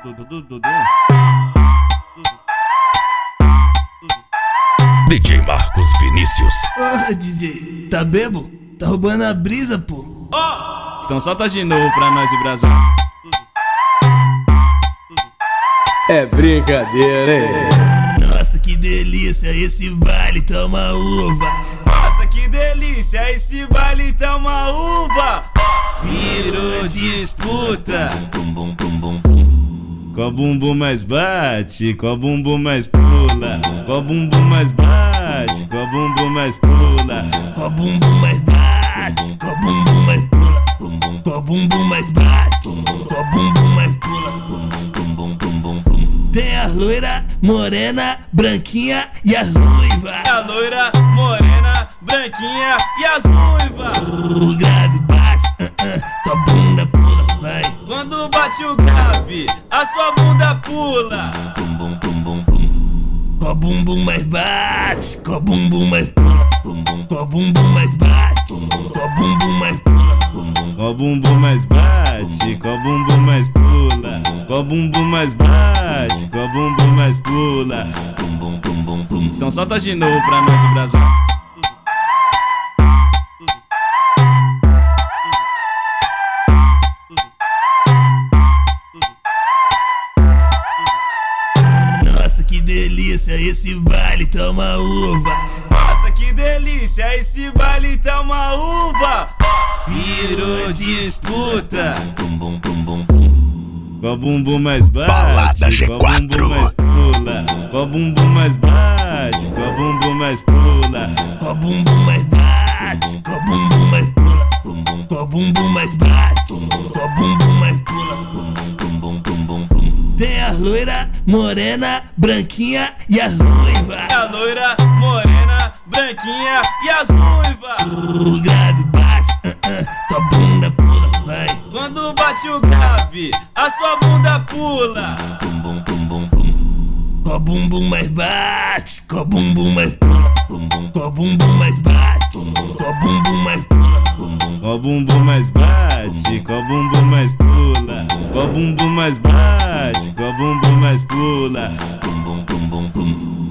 DJ Marcos Vinícius. Porra, DJ, tá bebo? Tá roubando a brisa, pô. Então solta de novo pra nós e Brasil. É brincadeira, hein? Nossa, que delícia, esse baile toma uva. Nossa, que delícia, esse baile tá uma uva. Virou disputa. Qual bumbum mais bate, qual bumbum mais pula. Qual bumbum mais bate, qual bumbum mais pula. Qual bumbum mais bate, qual bumbum mais pula. Qual bumbum mais bate, qual bumbum mais pula. Tem a loira, morena, branquinha e as ruivas. A loira, morena, branquinha e as ruivas. O grave bate, tua bunda pula, vai. Quando bate o grave, a sua bunda pula. Qual bumbum mais bate, qual bumbum mais pula. Qual bumbum mais bate, qual bumbum mais pula. Qual bumbum mais bate, qual bumbum mais pula. Qual bumbum mais bate, qual bumbum mais pula. Então solta de novo pra nós e Brasil. Nossa, que delícia, esse baile toma uva. Nossa, que delícia, esse baile tá uma uva. Virou disputa. Qual bumbum mais bate, Balada qual bumbum mais pula. Qual bumbum mais bate, qual bumbum mais pula. Qual bumbum mais bate, qual bumbum mais pula. Qual bumbum mais bate, qual bumbum mais pula. Tem a loira, morena, branquinha e as ruivas. A loira, morena, branquinha e as ruivas. O grave bate, tua bunda pula, vai. Quando bate o grave, a sua bunda pula. Qual bumbum mais bate, qual bumbum mais pula. Qual bumbum mais bate, qual bumbum mais pula. Qual bumbum mais bate, qual bumbum mais pula. Qual bumbum mais bate, qual bumbum mais pula.